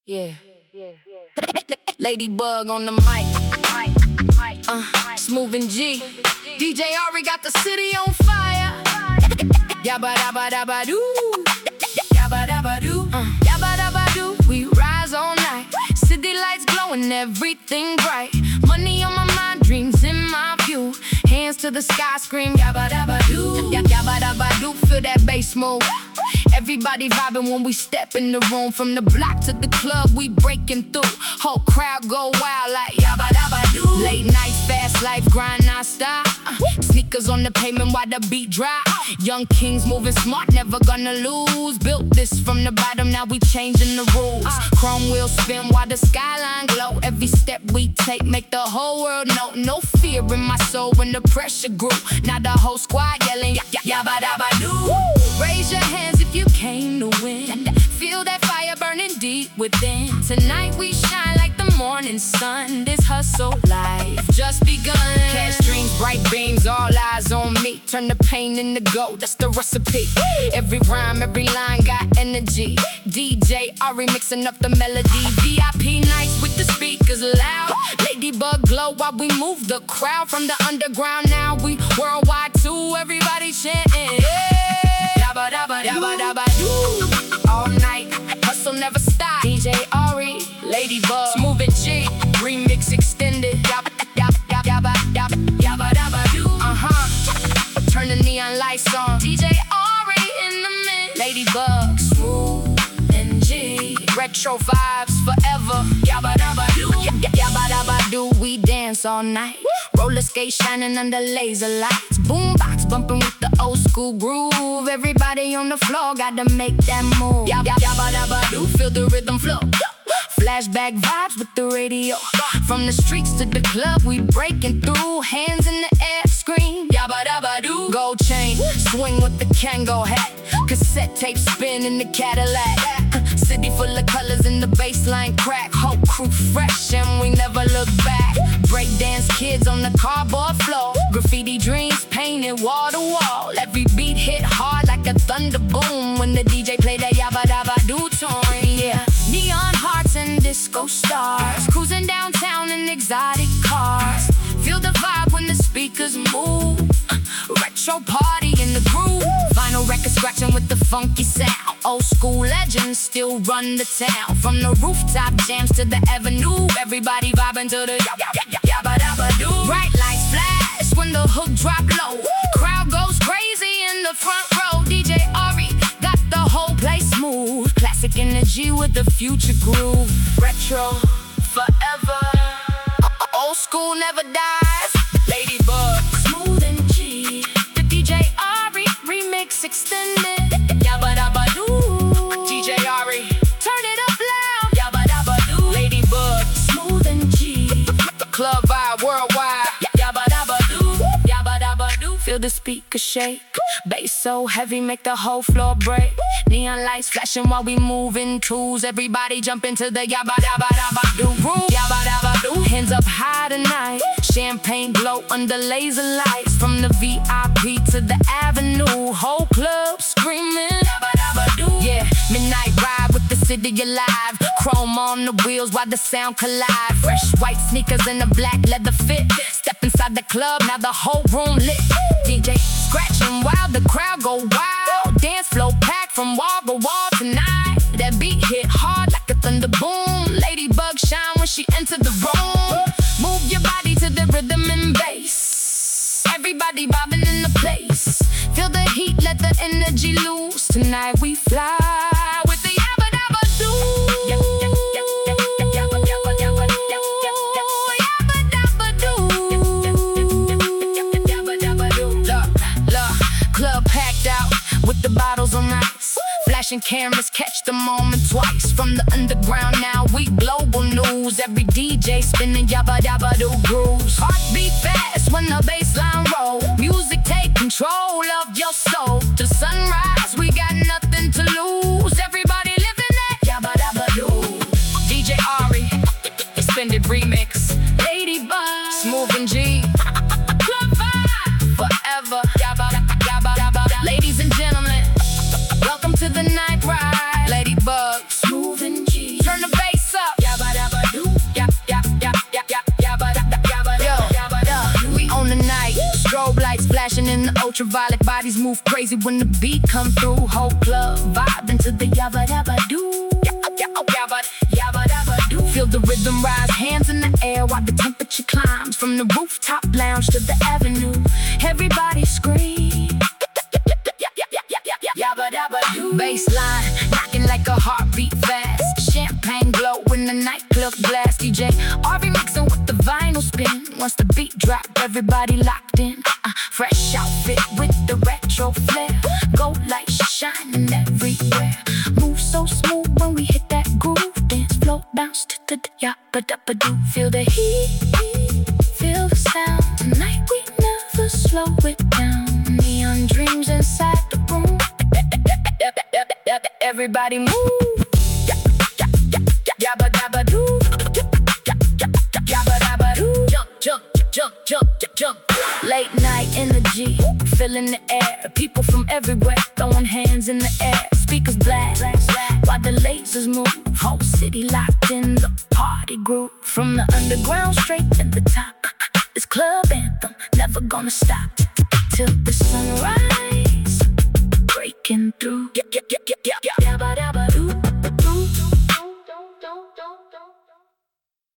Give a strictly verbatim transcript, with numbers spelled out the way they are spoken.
Yeah. Ladybug on the mic. Uh, Smooth and G. D J Ari got the city on fire. Yabba dabba dabba doo. Yabba dabba doo. Uh, Yabba dabba doo. We rise all night. City lights glowing, everything bright. Money on my mind, dreams in my view. Hands to the sky, scream yabba dabba doo. Yabba dabba doo, feel that bass move. Everybody vibing when we step in the room. From the block to the club, we breaking through. Whole crowd go wild like yabba dabba doo. Late nights, fast life, grind non-stop. uh, Sneakers on the pavement while the beat drop. Young kings moving smart, never gonna lose. Built this from the bottom, now we changing the rules. Chrome wheels spin while the skyline glow. Every step we take make the whole world know. No fear in my soul when the pressure grew. Now the whole squad yelling yabba dabba doo. Raise your hands if you came to win. Feel that fire burning deep within. Tonight we shine like the morning sun. This hustle life just begun. Cash dreams, bright beams, all eyes on me. Turn the pain into gold, that's the recipe. Every rhyme, every line got energy. D J Ari mixing up the melody. V I P nights with the speakers loud. Ladybug glow while we move the crowd. From the underground now we worldwide too. Everybody chanting yabba dabba dabba dabba doo. All night, hustle never stop. D J Ari, Ladybug, Smooth and G, remix extended. Yabba dabba dabba dabba yabba dabba doo. Uh huh. Turn the neon lights on. D J Ari in the mix. Ladybug, Smooth and G, retro vibes forever. Yabba dabba doo. Yabba dabba doo. We dance all night. Roller skate shining under laser lights. Boombox bumping with the old school groove. Everybody on the floor gotta make that move. Yabba dabba dabba doo, feel the rhythm flow. Flashback vibes with the radio. From the streets to the club, we breaking through. Hands in the air, scream yabba dabba doo. Gold chain, swing with the Kango hat. Cassette tape spin in the Cadillac. City full of colors in the baseline crack. Whole crew fresh and we never look back. Breakdance kids on the cardboard floor. Graffiti dreams painted wall to wall. Every beat hit hard like a thunder boom when the D J play that yabba dabba doo tune. Yeah, neon hearts and disco stars, cruising downtown in exotic cars. Feel the vibe when the speakers move. Retro party in the groove. Vinyl record scratching with the funky sound. Old school legends still run the town. From the rooftop jams to the avenue, everybody vibing to the yabba dabba doo. Bright lights flash when the hook drop low. Crowd goes crazy in the front row. D J Ari got the whole place smooth. Classic energy with the future groove. Retro forever. Old school never dies. Ladybug, Smooth and G, the D J Ari remix extended. Yabba dabba doo. D J Ari, turn it up loud. Yabba dabba doo. Ladybug, Smooth and G, club vibe worldwide. Yabba dabba doo. Yabba dabba doo. Feel the speaker shake. Bass so heavy make the whole floor break. Neon lights flashing while we moving tools. Everybody jump into the yabba dabba dabba doo groove. Yabba dabba doo. Hands up high tonight. Champagne glow under laser lights. From the V I P to the avenue, whole club screaming yabba dabba doo. Yeah, midnight ride with the city alive. Chrome on the wheels while the sound collide. Fresh white sneakers and a black leather fit. Step inside the club, now the whole room lit. D J scratching while the crowd go wild. Dance floor packed from wall to wall tonight. That beat hit hard like a thunder boom. Ladybug shine when she enter the room. Move your body to the rhythm and bass. Everybody bobbing in the place. Feel the heat, let the energy loose. Tonight we fly with the yabba dabba doo. Club packed out with the bottles on ice. Flashing cameras catch the moment twice. From the underground now we global news. Every D J spinning yabba dabba doo grooves. Heartbeat fast when the bassline roll. Music take control of your soul. To sunrise we got nothing to lose. Everybody living that yabba dabba doo. D J Ari, extended remix. Ladybug, Smooth and G, club vibe forever. Yabba dabba dabba. Ladies and gentlemen, welcome to the night ride. Ladybug, Smooth and G, turn the bass in the ultraviolet, bodies move crazy when the beat come through. Whole club vibing to the yabba dabba doo. Yabba yabba dabba doo. Feel the rhythm rise, hands in the air while the temperature climbs. From the rooftop lounge to the avenue, everybody scream. Yabba dabba doo. Bassline knocking like a heartbeat fast. Champagne glow when the nightclub blast. D J Ari mixing with the vinyl spin. Once the beat drop, everybody locked in. uh, Fresh outfit with the retro flair. Gold lights shining everywhere. Move so smooth when we hit that groove. Dance, flow, bounce to the yabba dabba doo. Feel the heat, feel the sound. Tonight we never slow it down. Neon dreams inside the room. Everybody move. Yabba dabba doo. Yabba dabba doo. Jump, jump, jump, jump, jump. Late night energy, filling the air. People from everywhere throwing hands in the air. Speakers blast while the lasers move. Whole city locked in the party groove. From the underground straight to the top. This club anthem never gonna stop till the sunrise, breaking through.